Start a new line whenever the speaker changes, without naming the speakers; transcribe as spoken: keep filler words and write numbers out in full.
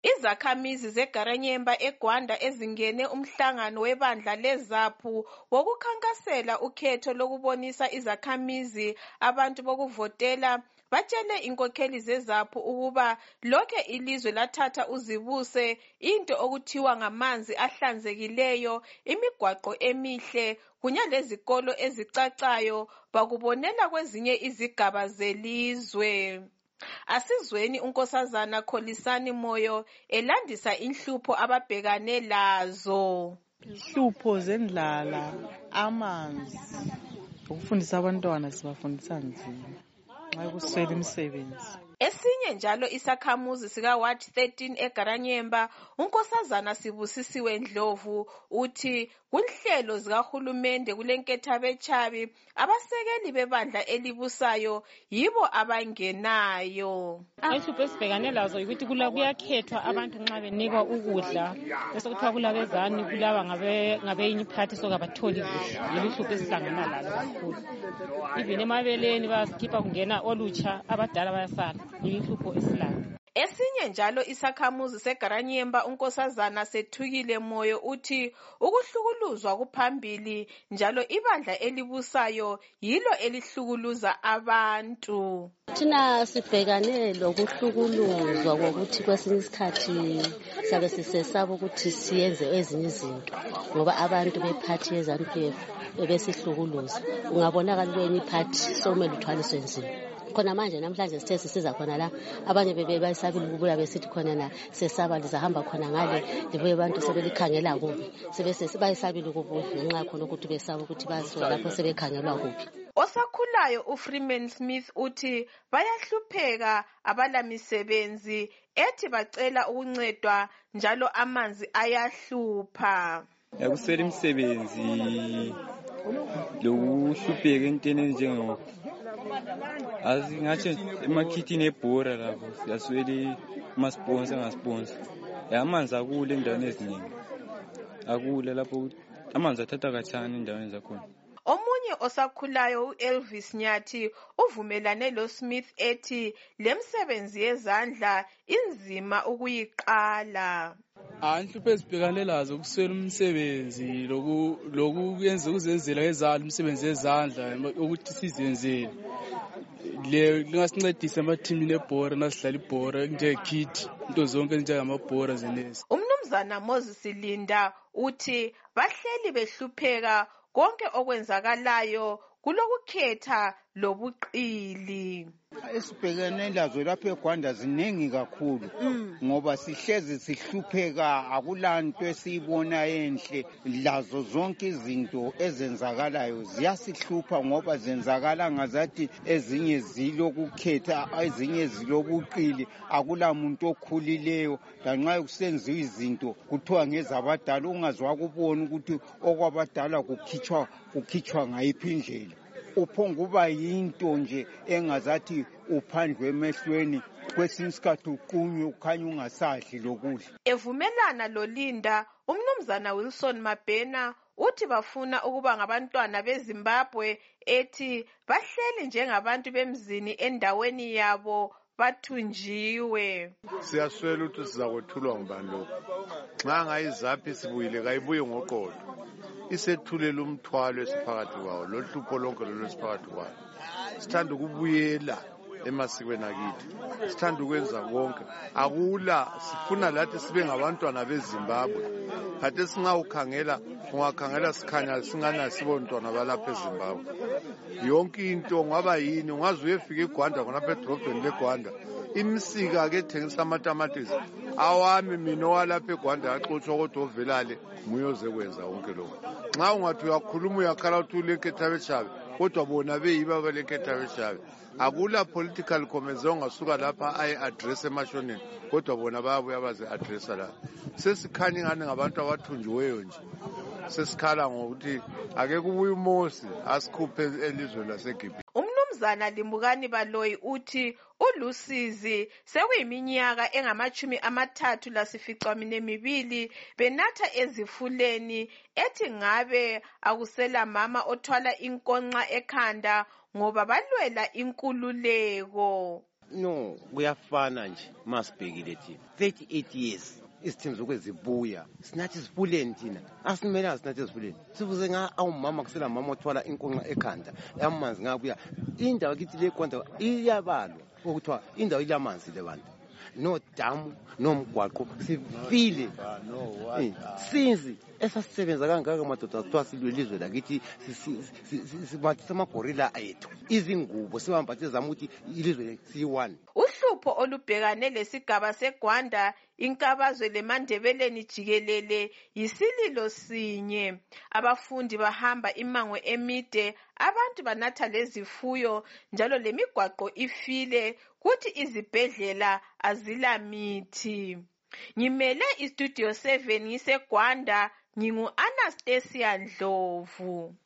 Izakhamizi zeGaranyemba eGwanda ezingene umhlangano webandla leZAPU wokukhankasela ukhetho lokubonisa izakhamizi abantu bokuvotela batshele inkokheli zeZAPU ukuba lokhe ilizwe lathatha uzibuse into okuthiwa ngamanzi ahlanzekileyo, imigwaqo emihle kunye lezikolo ezicacayo bakubonela kwezinye izigaba zelizwe. Asizweni unkosazana Kholisani Moyo elandisa inhlupho ababhekane lazo.
Inhlupho zendlala, amanzi, ukufundisa abantwana sibafundisa nzima nxa kuswela imisebenzi.
Esinye njalo isakhamuzi sika Ward thirteen eGaranyemba, unkosazana Sibusisiwe Ndlovu uthi kunhlelo zikahulumende kulenkethabetshabi abasekeli bebandla elibusayo yibo abangenayo.
Inhlupho esibhekane lazo ukuthi kuyakhethwa abantu nxa benikwa ukudla bese kuthiwa kulabezani kulaba ngabeyinye iphathi sokabatholi kuhle. Yilo inhlupho esihlangana lalo kakhulu. Even emabeleni bayasikipha kungena olutsha, abadala bayasala. Yinhlupho esilayo.
Esinye njalo isakhamuzi seGaranyemba unkosazana Sethukile Moyo uthi ukuhlukuluzwa kuphambili njalo ibandla elibusayo yilo elihlukuluza abantu.
Thina sibhekane lokuhlukuluzwa ngokuthi kwesinye isikhathi sabe sisesaba ukuthi siyenze ezinye izinto ngoba abantu bephathi yeZANU-P F besihlukuluza. Ungabonakala kwenye iphathi somele uthwaliswe nzima. Khona manje namhlanje sithe sisiza khona la abanye bebe bayisabile ukubuya besithi khona na sesaba lizahamba khona ngale libuye abantu sebelikhangela kubi sebese bayisabile ukubuya ngenxa khona ukuthi besaba ukuthi baziwe lapho sebekhangelwa kubi.
Osakhulayo uFreeman Smith uthi bayahlupheka abalamisebenzi ethi bacela ukuncedwa njalo amanzi ayahlupha.
Yakusela imisebenzi lokuhlupheka entweni njengo azingathi emakhithini ebhora lapho siyaswele ama-sponsor nga-sponsor. Amanzi akule endaweni eziningi. Akule lapho amanzi athatha kancane endaweni zakhona.
Omunye osakhulayo uElvis Nyathi uvumelane loSmith ethi lemsebenzi yezandla inzima ukuyiqala.
Inhlupho ezibhekane lazo ukuswela umsebenzi lokuyenza ukuzenzela ngezandla umsebenzi yezandla ukuthi sizenzele. Le lingasincedisa emathimini ebhora nasidlala ibhora njengekhithi into zonke njengamabhora zenezi.
Umnumzana Moses Linda uthi bahleli behlupheka konke okwenzakalayo kulokukhetha lobuqili.
Esibhekene lazo lapha eGwanda ziningi kakhulu ngoba sihlezi sihlupheka akulanto esiyibona enhle lazo zonke izinto ezenzakalayo ziyasihlupha ngoba zenzakala ngazathi ezinye zilokukhetha ezinye zilobuqili akulamuntu okhulileyo lanxa kusenziwa izinto kuthiwa ngezabadala ungazwa kubona ukuthi okwabadala kukhitshwa kukhitshwa ngayiphi indlela. Uphonguba yinto nje engazathi uphandwe emehlweni kwesinye isikhathi uqunywe ukhanya ungasadli lokudla.
Evumelana loLinda, umnumzana Wilson Mabhena uthi bafuna ukuba ngabantwana beZimbabwe ethi bahleli njengabantu bemzini endaweni yabo bathunjiwe.
Siyaswela ukuthi sizakwethulwa ngubani lokho. Nxa ngayiZAPU sibuyile kayibuye ngoqodo. Isethulela umthwalo esiphakathi kwawo lohlupho lonke lolu esiphakathi kwawo. Sithanda ukubuyela emasikweni akithi. Sithanda ukwenza konke. Akula sifuna lathi sibe ngabantwana beZimbabwe. Kade singa ukhangela ungakhangela sikhanya singana sibontwana balapha eZimbabwe. Yonke into ngaba yini ungaze uyefika eGwanda khona lapha edrobheni leGwanda. Imisika ke ethengisa amatamatisi awami mina walapha eGwanda yaxotsha kodwa ovelale muyoze kwenza konke lokho. Nxa ungathi uyakhuluma uyakhala ukuthi ulenkethabetshabe kodwa bona beyiba balenkethabetshabe. Akula political comments ongasuka lapha ayi-address emashoneni kodwa bona bayabuya baze addressa la. Sesikhanya ngani ngabantu abathunjiweyo nje. Sesikhala ngokuthi ake kubuye uMosi asikhuphe elizwe laseGibhithe.
Umnumzana Limbukani Baloyi uthi ulusizi sekuyiminyaka engamachumi amathathu lasificamine mibili benatha ezifuleni ethi ngabe akusela mama othwala inkonxa ekhanda ngoba balwela inkululeko.
No, kuyafana nje masibhekile thina thirty-eight years isithembu zokwezibuya sinathi sifuleni thina asimelanga sinathi sifuleni sibuze nga awumama kusela mama othwala inkonxa ekhanda amanzi ngabuya indawo kithi le kwanda iyabalwa ukuthiwa indawo ilamanzi le bantu no damu no mgwaqo sifile sinzi esasisebenza kangaka madoda kuthiwa silwelizwe lakithi sibathi samagorilla ayethu izingubo sibambathe zama ukuthi ilizwe siyi-one.
Uhlupho olubhekane lesigaba seGwanda inkabazwe leMandebeleni jikelele yisililo sinye. Abafundi bahamba imango emide, abantu banatha lezifuyo njalo lemigwaqo ifile kuthi izibhedlela azila mithi. Ngimele istudio seven ngiseGwanda, ngingu Anastasia Ndlovu.